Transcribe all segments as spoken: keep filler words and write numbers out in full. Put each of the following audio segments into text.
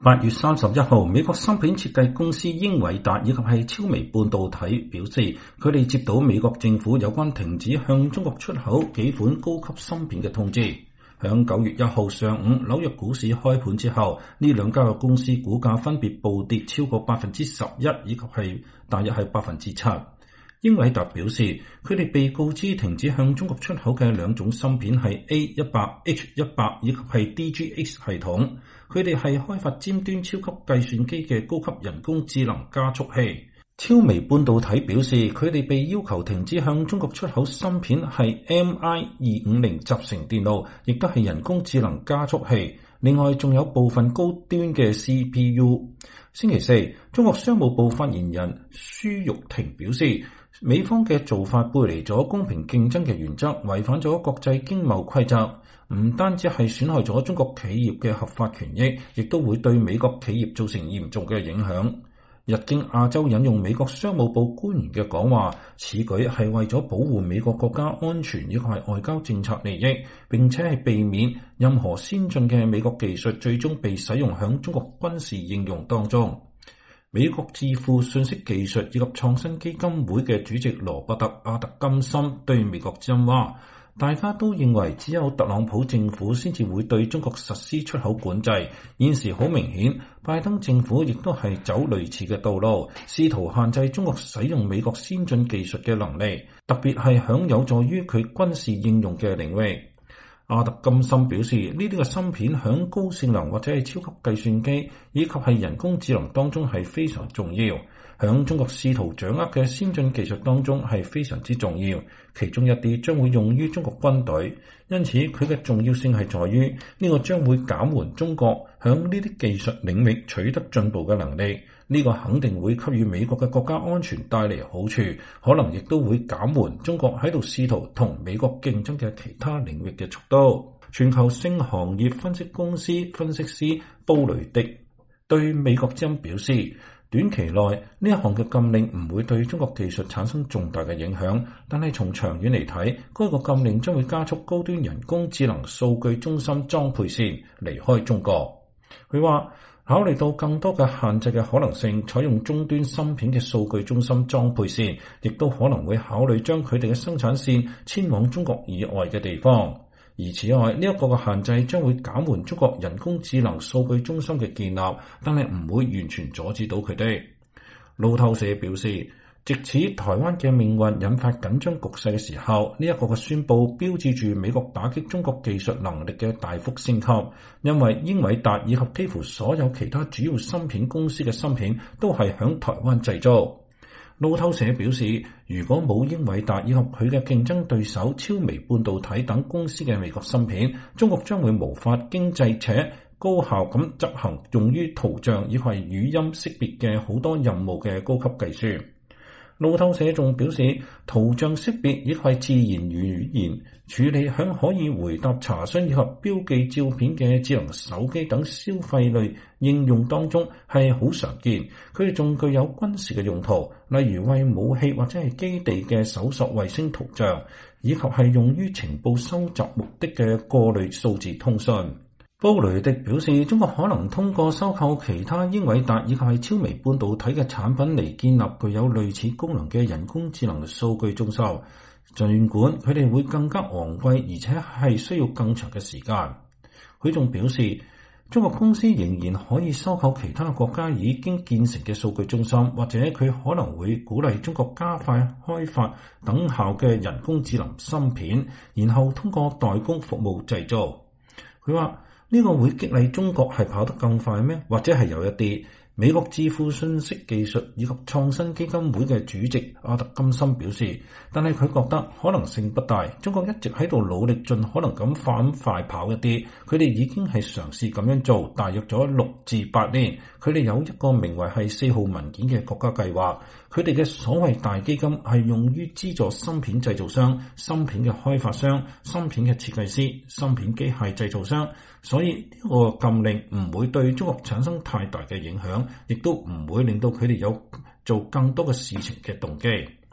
八月三十一號，美國芯片設計公司英偉達以及係超微半導體表示，佢哋接到美國政府有關停止向中國出口幾款高級芯片嘅通知。響九月一號上午，紐約股市開盤之後，呢兩家嘅公司股價分別暴跌超過百分之十一，以及係大約係百分之七。英偉達表示，佢哋被告知停止向中國出口嘅兩種芯片係 A 一百、H 一百以及係 D G X 系統，佢哋係開發尖端超級計算機嘅高級人工智能加速器。超微半導體表示，佢哋被要求停止向中國出口芯片係 M I 二五零集成電路，亦都係人工智能加速器。另外仲有部分高端嘅 C P U。星期四，中國商務部發言人舒玉婷表示，美方嘅做法背離咗公平競爭嘅原則，違反咗國際經貿規則，唔單止係損害咗中國企業嘅合法權益，亦都會對美國企業造成嚴重嘅影響。日經亞洲引用美國商務部官員嘅講話，此舉係為咗保護美國國家安全以及係外交政策利益，並且係避免任何先進嘅美國技術最終被使用響中國軍事應用當中。美國智庫信息技術以及創新基金會嘅主席羅伯特·阿特金森對美國之音話，大家都認為只有特朗普政府先至會對中國實施出口管制。現時好明顯，拜登政府亦都係走類似嘅道路，試圖限制中國使用美國先進技術嘅能力，特別係響有助於佢軍事應用嘅領域。阿特金森表示，呢啲嘅芯片響高性能或者係超級計算機以及係人工智能當中係非常重要，響中國試圖掌握嘅先進技術當中係非常之重要，其中一啲將會用於中國軍隊，因此佢嘅重要性係在於呢個將會減緩中國響呢啲技術領域取得進步嘅能力，呢個肯定會給予美國嘅國家安全帶嚟好處，可能亦都會減緩中國喺度試圖同美國競爭嘅其他領域嘅速度。全球性行業分析公司分析師布雷迪對美國之音表示，短期內呢一項嘅禁令唔會對中國技術產生重大嘅影響，但係從長遠嚟睇，該個禁令將會加速高端人工智能數據中心裝配線離開中國。佢話，考慮到更多嘅限制嘅可能性，採用終端芯片嘅數據中心裝配線，亦都可能會考慮將佢哋嘅生產線遷往中國以外嘅地方。而此外，呢一個嘅限制將會減緩中國人工智能數據中心嘅建立，但係唔會完全阻止到佢哋。路透社表示，藉此台灣嘅命運引發緊張局勢嘅時候，呢一個嘅宣佈標誌住美國打擊中國技術能力嘅大幅升級，因為英偉達以及幾乎所有其他主要芯片公司嘅芯片都係響台灣製造。路透社表示，如果冇英偉達以及佢嘅競爭對手超微半導體等公司嘅美國芯片，中國將會無法經濟且高效咁執行用於圖像以及語音識別嘅好多任務嘅高級計算。路透社仲表示，圖像識別以及自然語言處理響可以回答查詢以及標記照片嘅智能手機等消費類應用當中係好常見。佢哋仲具有軍事嘅用途，例如為武器或者係基地嘅搜索衛星圖像，以及係用於情報收集目的嘅過濾數字通訊。布雷迪表示，中國可能通過收購其他英偉達以及係超微半導體嘅產品嚟建立具有類似功能嘅人工智能數據中心，儘管佢哋會更加昂貴，而且係需要更長嘅時間。佢仲表示，中國公司仍然可以收購其他國家已經建成嘅數據中心，或者佢可能會鼓勵中國加快開發等效嘅人工智能芯片，然後通過代工服務製造。佢話，呢個會激勵中國係跑得更快咩？或者係有一啲。美國智庫信息技術以及創新基金會嘅主席阿特金森表示，但係佢覺得可能性不大。中國一直喺度努力盡可能咁快快跑一啲，佢哋已經係嘗試咁樣做，大約咗六至八年。佢哋有一個名為係四號文件嘅國家計劃，佢哋嘅所謂大基金係用於資助芯片製造商、芯片嘅開發商、芯片嘅設計師、芯片機械製造商，所以呢個禁令唔會對中國產生太大嘅影響，亦都唔會令到佢哋有做更多嘅事情嘅動機。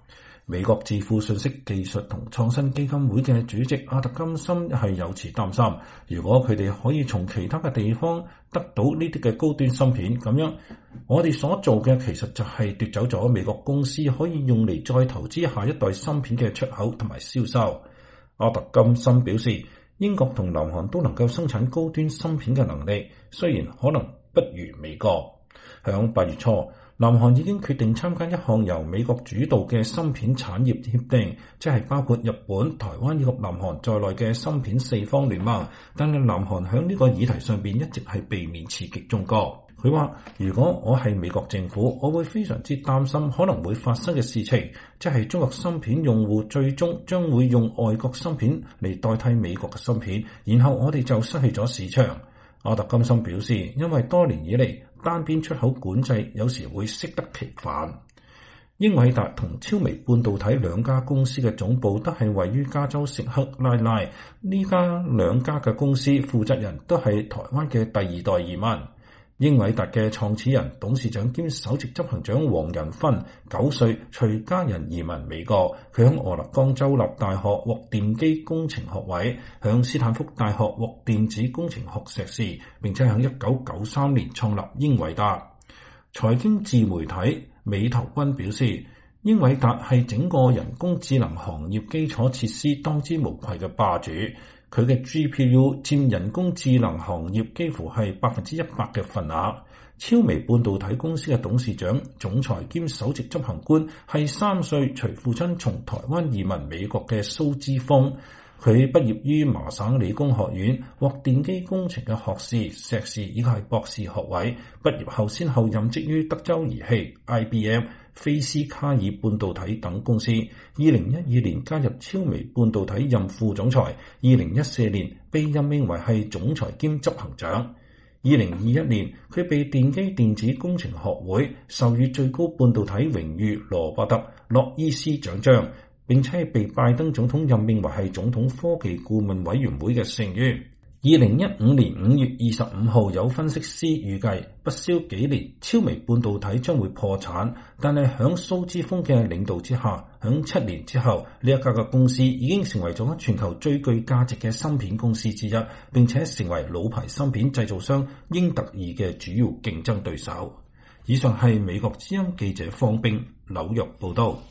美國智庫信息技術同創新基金會嘅主席阿特金森係有此擔心，如果佢哋可以從其他嘅地方得到呢啲嘅高端芯片，咁樣我哋所做嘅其實就係奪走咗美國公司可以用嚟再投資下一代芯片嘅出口同埋銷售。阿特金森表示，英國同南韓都能夠生產高端芯片嘅能力，雖然可能不如美國。響八月初，南韓已經決定參加一項由美國主導嘅芯片產業協定，即係包括日本、台灣以及南韓在內嘅芯片四方聯盟。但係南韓響呢個議題上邊一直係避免刺激中國。佢話：如果我係美國政府，我會非常之擔心可能會發生嘅事情，即係中國芯片用戶最終將會用外國芯片嚟代替美國嘅芯片，然後我哋就失去咗市場。阿特金森表示，因為多年以嚟單邊出口管制有時會適得其反。英偉達同超微半導體兩家公司嘅總部都係位於加州錫克拉拉，呢家兩家嘅公司負責人都係台灣嘅第二代移民。英偉達嘅創始人、董事長兼首席執行長黃仁勳九歲隨家人移民美國，佢喺俄勒岡州立大學獲電機工程學位，響斯坦福大學獲電子工程學碩士，並且喺一九九三年創立英偉達。財經自媒體美投君表示，英偉達係整個人工智能行業基礎設施當之無愧嘅霸主。佢嘅 G P U 佔人工智能行業幾乎係百分之一百嘅份額。超微半導體公司嘅董事長、總裁兼首席執行官係三歲隨父親從台灣移民美國嘅蘇之峰。佢畢業於麻省理工學院，獲電機工程嘅學士、碩士以及係博士學位。畢業後先後任職於德州儀器、I B M、菲斯卡爾半導體等公司。二零一二年加入超微半導體任副總裁，二零一四年被任命為係總裁兼執行長。二零二一年，佢被電機電子工程學會授予最高半導體榮譽羅伯特洛伊斯獎章，並且被拜登總統任命為係總統科技顧問委員會嘅成員。二零一五年五月二十五號，有分析師預計不消幾年，超微半導體將會破產。但係響蘇之峰嘅領導之下，響七年之後，呢一家嘅公司已經成為咗全球最具價值嘅芯片公司之一，並且成為老牌芯片製造商英特爾嘅主要競爭對手。以上係美國之音記者方冰紐約報道。